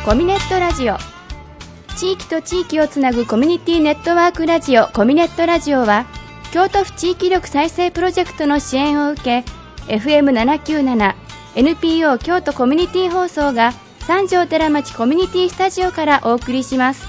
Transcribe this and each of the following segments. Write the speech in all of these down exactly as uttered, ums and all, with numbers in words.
コミネットラジオ。地域と地域をつなぐコミュニティネットワークラジオコミネットラジオは、京都府地域力再生プロジェクトの支援を受け、エフエムななきゅうなな エヌピーオー 京都コミュニティ放送が三条寺町コミュニティスタジオからお送りします。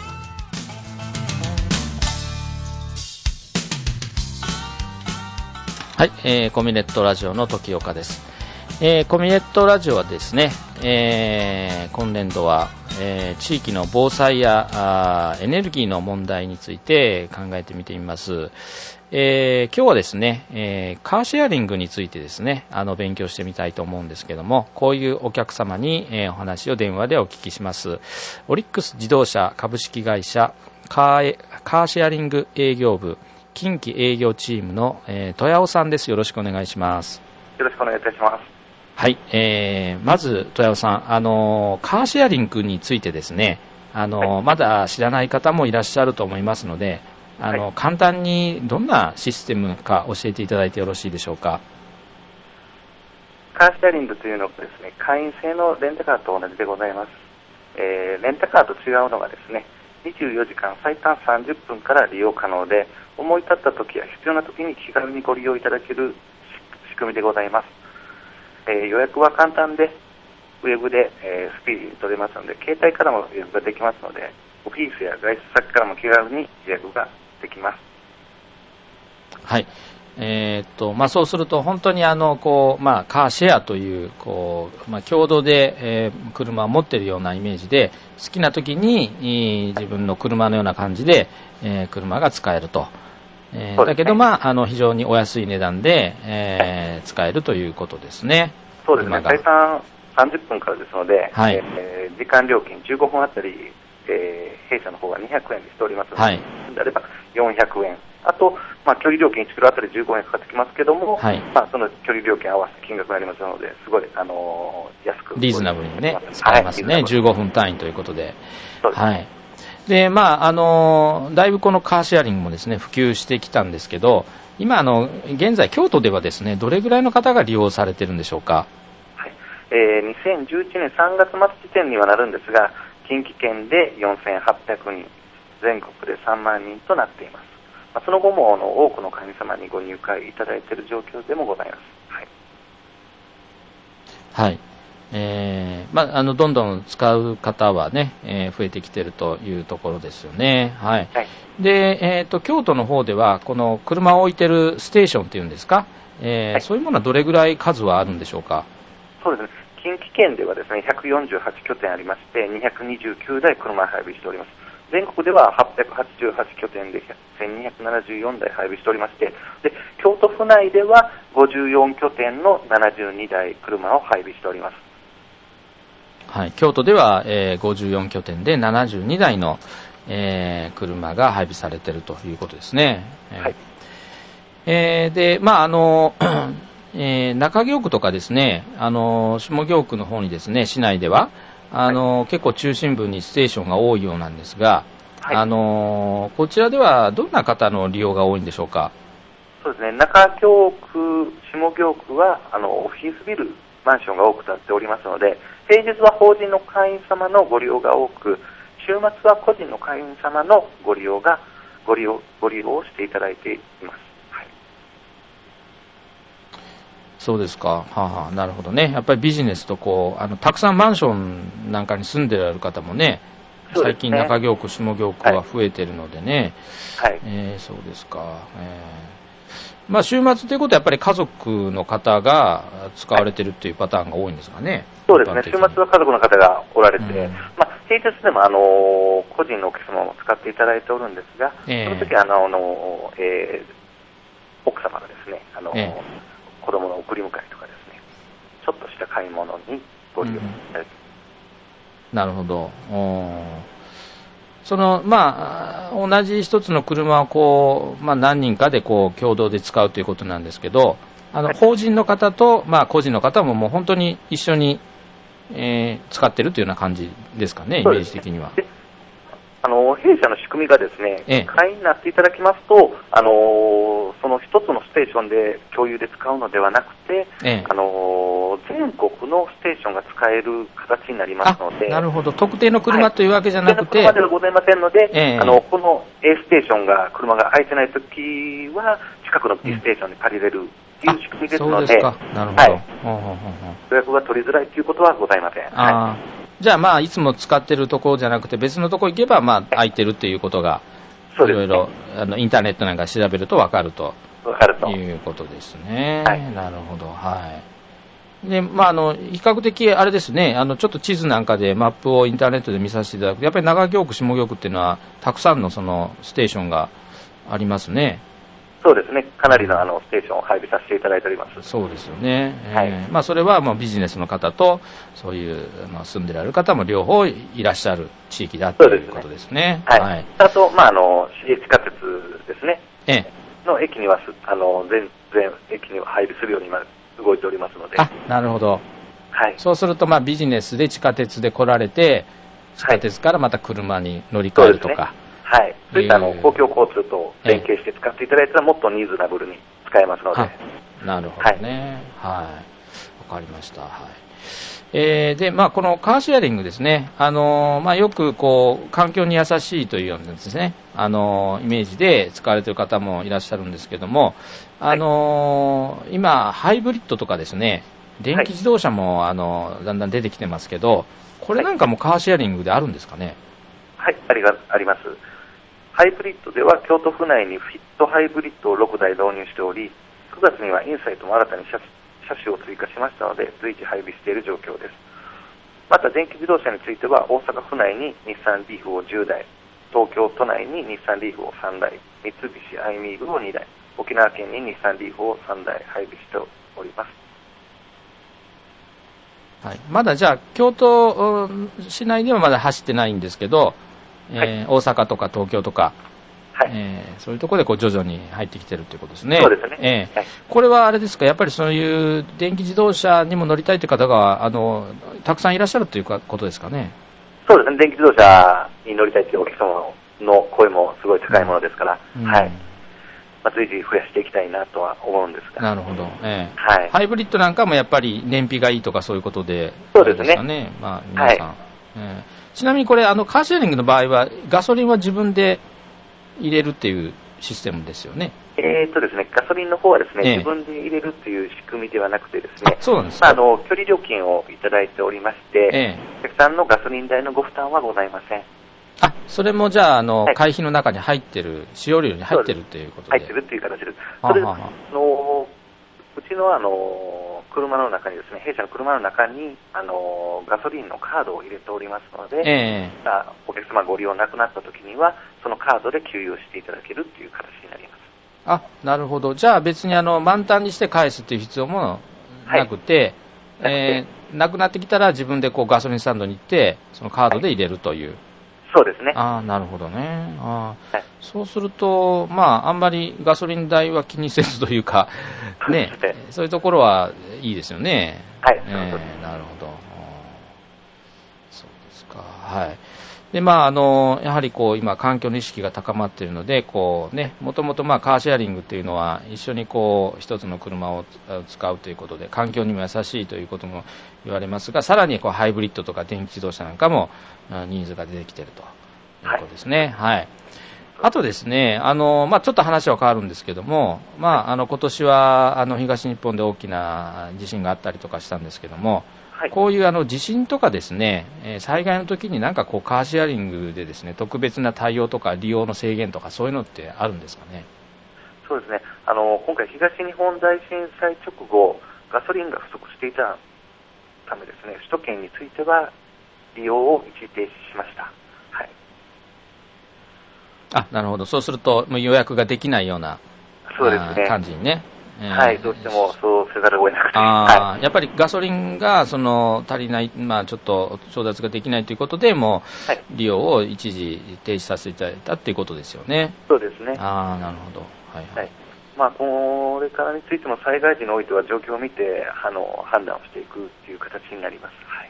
はい、えー、コミネットラジオの時岡です。えー、コミネットラジオはですね、えー、今年度は、えー、地域の防災やあエネルギーの問題について考えてみてみます。えー、今日はですね、えー、カーシェアリングについてですね、あの勉強してみたいと思うんですけども、こういうお客様に、えー、お話を電話でお聞きします。オリックス自動車株式会社カー、カーシェアリング営業部近畿営業チームの、えー、豊尾さんです。よろしくお願いします。 よろしくお願いいたします。 はい、えー、まず豊尾さん、あのカーシェアリングについてですね、あの、はい、まだ知らない方もいらっしゃると思いますので、あの、はい、簡単にどんなシステムか教えていただいてよろしいでしょうか。 カーシェアリングというのはですね、会員制のレンタカーと同じでございます。えー、レンタカーと違うのがですね、にじゅうよじかん最短さんじゅっぷんから利用可能で、思い立った時や必要な時に気軽にご利用いただける仕組みでございます。えー、予約は簡単で、ウェブで、えー、スピーディーに取れますので、携帯からも予約ができますので、オフィスや外出先からも気軽に予約ができます。 はい。えーっとまあ、そうすると本当にあのこう、まあ、カーシェアという、こう、まあ、共同で、えー、車を持っているようなイメージで、好きな時に自分の車のような感じで、えー、車が使えると。えー、だけど、まあ、あの非常にお安い値段で、えー、使えるということですね。 そうですね。最短さんじゅっぷんからですので、 はい、 えー、時間料金じゅうごふんあたり、えー、弊社の方はにひゃくえんでしておりますので、はい、であればよんひゃくえん、あと、まあ、距離料金いちキロあたりじゅうごえんかかってきますけども、はい、まあ、その距離料金合わせて金額になりますので、すごい、あのー、安くリーズナブルにね使えますね、はい、じゅうごふん単位ということで。そうです、はい。でまああのだいぶこのカーシェアリングもですね普及してきたんですけど、今あの現在京都ではですねどれぐらいの方が利用されているんでしょうか。 はい、えー、にせんじゅういちねんさんがつ末時点にはなるんですが、近畿圏でよんせんはっぴゃくにん、全国でさんまんにんとなっています。まあ、その後もあの多くの会員様にご入会いただいている状況でもございます。はい。 はい。えーまあ、あのどんどん使う方はね、えー、増えてきているというところですよね。はい。はい、で、えーと、京都の方ではこの車を置いてるステーションというんですか、えーはい、そういうものはどれぐらい数はあるんでしょうか。 そうですね。近畿圏ではですねひゃくよんじゅうはち拠点ありまして、にひゃくにじゅうきゅうだい車を配備しております。全国でははっぴゃくはちじゅうはち拠点でせんにひゃくななじゅうよんだい配備しておりまして、で京都府内ではごじゅうよん拠点のななじゅうにだい車を配備しております。 はい、京都では、えー、ごじゅうよん拠点でななじゅうにだいの、えー、車が配備されているということですね。はい。えー、で、まああの、えー、中京区とかですね、あの下京区の方にですね、市内ではあの、はい、結構中心部にステーションが多いようなんですが、はい、あのこちらではどんな方の利用が多いんでしょうか。 そうですね。中京区、下京区はあのオフィスビル、マンションが多く建っておりますので、平日は法人の会員様のご利用が多く、週末は個人の会員様のご利用がご利用ご利用をしていただいています。はい、 そうですか。はあはあ、なるほどね。やっぱりビジネスとこうあのたくさんマンションなんかに住んでられる方もね、最近中京区、下京区は増えているのでね。はい。えー、そうですか。えーまあ、週末ということはやっぱり家族の方が使われているというパターンが多いんですかね。はい、 そうですね。週末は家族の方がおられて、うん、まあ、平日でもあの個人のお客様も使っていただいておるんですが、えー、その時あのあの、えー、奥様がですね、あの、えー、子供の送り迎えとかですね、ちょっとした買い物にご利用いただきます。 うん、なるほど。そのまあ、同じ一つの車をこう、まあ、何人かでこう共同で使うということなんですけど、あの、はい、法人の方と、まあ、個人の方ももう本当に一緒に、えー、使っているというような感じですかね、イメージ的には。 あの弊社の仕組みがですね、ええ、会員になっていただきますと、あのその一つのステーションで共有で使うのではなくて、ええ、あの全国のステーションが使える形になりますので。 なるほど。特定の車というわけじゃなくて。 はい、特定の車ではございませんので、 えー、 あの、この A ステーションが、車が空いてないときは、近くの B ステーションに借りれるという仕組みですので、そうですか。 なるほど。はい、 予約が取りづらいということはございません。 あ、はい、じゃあまあ、いつも使ってるところじゃなくて、別のところ行けば、まあ、空いてるっていうことが、いろいろ、あの、インターネットなんか調べると分かると。 分かると。 いうことですね。 はい、 なるほど。はい。で、まあ、あの、比較的、あれですね、あの、ちょっと地図なんかでマップをインターネットで見させていただくと、やっぱり長京区、下京区っていうのは、たくさんのその、ステーションがありますね。 そうですね。かなりのあの、ステーションを配備させていただいております。 そうですよね。 はい。 えー、まあ、それは、まあ、ビジネスの方と、そういう、まあ、住んでられる方も両方いらっしゃる地域だということですね。 はい。はい、あと、まあ、あの、市営地下鉄ですね。 ええ。 の駅には、あの、全、全駅には配備するように今、動いておりますので。 あ、なるほど。 はい。 そうすると、まあ、ビジネスで地下鉄で来られて、地下鉄からまた車に乗り換えるとか。 はい、はい。そういったあの、公共交通と連携して使っていただいたら、もっとニーズナブルに使えますので。 なるほどね。はい。わ、はい、かりました。はい。えー、で、まあ、このカーシェアリングですね。あのー、まあ、よくこう、環境に優しいというようなですね、あのー、イメージで使われている方もいらっしゃるんですけども、あのーはい、今、ハイブリッドとかですね、電気自動車も、はい、あのー、だんだん出てきてますけど、これなんかもカーシェアリングであるんですかね。 はい、ありが、あります。ハイブリッドでは京都府内にフィットハイブリッドをろくだい導入しており、くがつにはインサイトも新たに車種を追加しましたので、随時配備している状況です。また電気自動車については大阪府内に日産リーフをじゅうだい、東京都内に日産リーフをさんだい、三菱アイミーグをにだい、沖縄県に日産リーフをさんだい配備しております。 はい、まだじゃあ京都市内ではまだ走ってないんですけど、えーはい、大阪とか東京とか、はい、えー、そういうところでこう徐々に入ってきてるということですね。 そうですね。 えーはい、これはあれですか、やっぱりそういう電気自動車にも乗りたいという方があのたくさんいらっしゃるということですかね。 そうですね。電気自動車に乗りたいというお客様の声もすごい高いものですから、うん、はい。まあ、随時増やしていきたいなとは思うんですが。 なるほど。えーはい、 ハイブリッドなんかもやっぱり燃費がいいとかそういうことで、 そうですね。 ですかね。まあ皆さん。はい、えー、ちなみにこれあのカーシェアリングの場合はガソリンは自分で入れるっていうシステムですよね。 えーとですね、ガソリンの方はですね、ええ、自分で入れるっていう仕組みではなくてですね、そうなんですか。まあ、あの距離料金をいただいておりまして、ええ、お客さんのガソリン代のご負担はございません。 あ、それもじゃあ、あの、はい、会費の中に入ってる、使用料に入ってるということで。 入ってるっていう形です。それで、あの、うちのあの、車の中にですね、弊社の車の中に、あの、ガソリンのカードを入れておりますので、えー、お客様ご利用なくなった時には、そのカードで給油をしていただけるっていう形になります。 あ、なるほど。じゃあ別にあの、満タンにして返すっていう必要もなくて、はい、えー、なくなってきたら自分でこうガソリンスタンドに行って、そのカードで入れるという。はい、 そうですね。 ああ、なるほどね。あ、はい、そうすると、まあ、あんまりガソリン代は気にせずというか、ね、そういうところはいいですよね。 はい。 えー、なるほど。そうですか。はい。で、まあ、あの、やはりこう、今、環境の意識が高まっているので、こうね、もともとまあ、カーシェアリングっていうのは、一緒にこう、一つの車を使うということで、環境にも優しいということも言われますが、さらにこう、ハイブリッドとか電気自動車なんかも、ニーズが出てきているということですね。はい。はい、あとですね、あの、まあ、ちょっと話は変わるんですけども、まあ、あの、今年は、あの、東日本で大きな地震があったりとかしたんですけども、はい、こういうあの地震とかですね、えー、災害の時になんかこうカーシェアリングでですね、特別な対応とか利用の制限とかそういうのってあるんですかね。 そうですね。あの今回東日本大震災直後、ガソリンが不足していたためですね、首都圏については利用を一時停止しました。はい。 あ、なるほど。そうするともう予約ができないような、 そうですね、 感じにね。えー、 はい、どうしてもそうせざるを得なくて、 あ、 はい、 やっぱりガソリンがその足りない、まあ、ちょっと調達ができないということで、もう利用を一時停止させていただいたということですよね。 そうですね。 あ、なるほど。はいはい。 はい、まあ、これからについても災害時においては状況を見てあの判断をしていくという形になります。はい。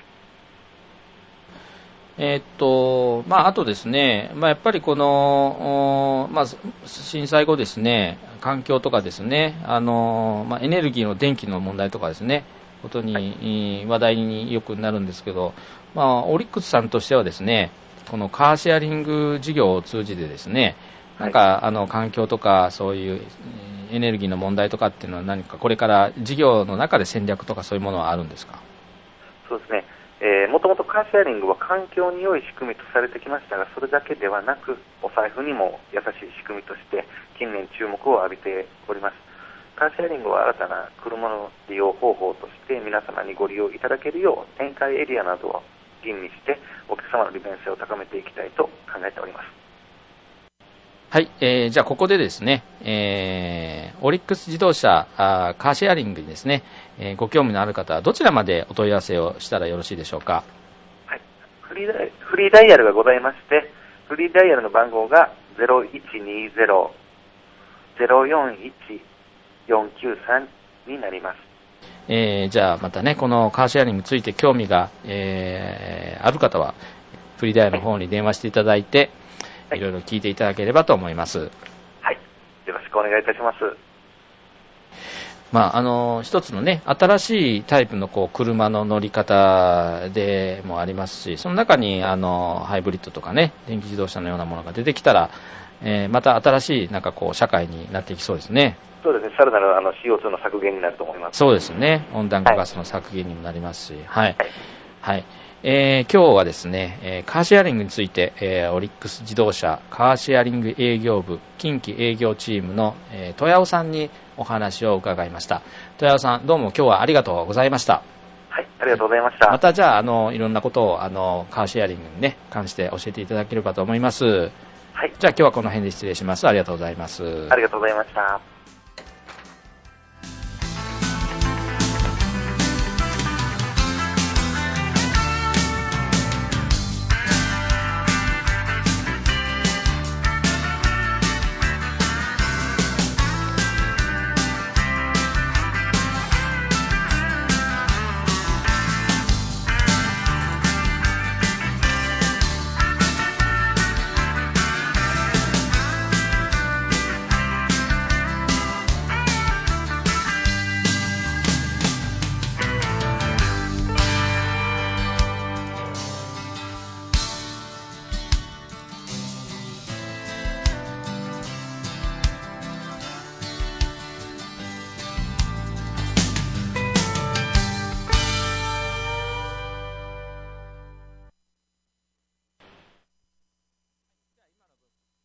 えーっとまあ、あとですね、まあ、やっぱりこの、まあ、震災後ですね、環境とかですね、あの、まあ、エネルギーの電気の問題とかですね、 ことに、話題によくなるんですけど、まあ、オリックスさんとしてはですね、このカーシェアリング事業を通じてですね、なんか、はい、あの環境とかそういうエネルギーの問題とかっていうのは何かこれから事業の中で戦略とかそういうものはあるんですか？ そうですね、えー、もともとカーシェアリングは環境に良い仕組みとされてきましたが、それだけではなくお財布にも優しい仕組みとして近年注目を浴びております。カーシェアリングは新たな車の利用方法として皆様にご利用いただけるよう展開エリアなどを吟味してお客様の利便性を高めていきたいと考えております。 はい、えー、じゃあここでですね、えー、オリックス自動車あカーシェアリングにですね、えー、ご興味のある方はどちらまでお問い合わせをしたらよろしいでしょうか？ はい、フリーダイ、フリーダイヤルがございまして、フリーダイヤルの番号が ゼロいちにゼロ ゼロよんいち よんきゅうさん になります。 えー、じゃあまたね、このカーシェアリングについて興味が、えー、ある方はフリーダイヤルの方に電話していただいて、はい、いろいろ聞いていただければと思います。 はい、よろしくお願いいたします。 まあ、あの一つのね、新しいタイプのこう車の乗り方でもありますし、その中にあのハイブリッドとかね、電気自動車のようなものが出てきたら、えー、また新しいなんかこう社会になっていきそうですね。 そうですね、さらなるあの シーオーツー の削減になると思います。 そうですね、温暖化ガスの削減にもなりますし、はい、はいはい、えー、今日はですね、えー、カーシェアリングについて、えー、オリックス自動車カーシェアリング営業部近畿営業チームの、えー、豊尾さんにお話を伺いました。豊尾さん、どうも今日はありがとうございました。 はい、ありがとうございました。 またじゃあ、あのいろんなことをあのカーシェアリングに、ね、関して教えていただければと思います。はい、じゃあ今日はこの辺で失礼します。ありがとうございます。 ありがとうございました。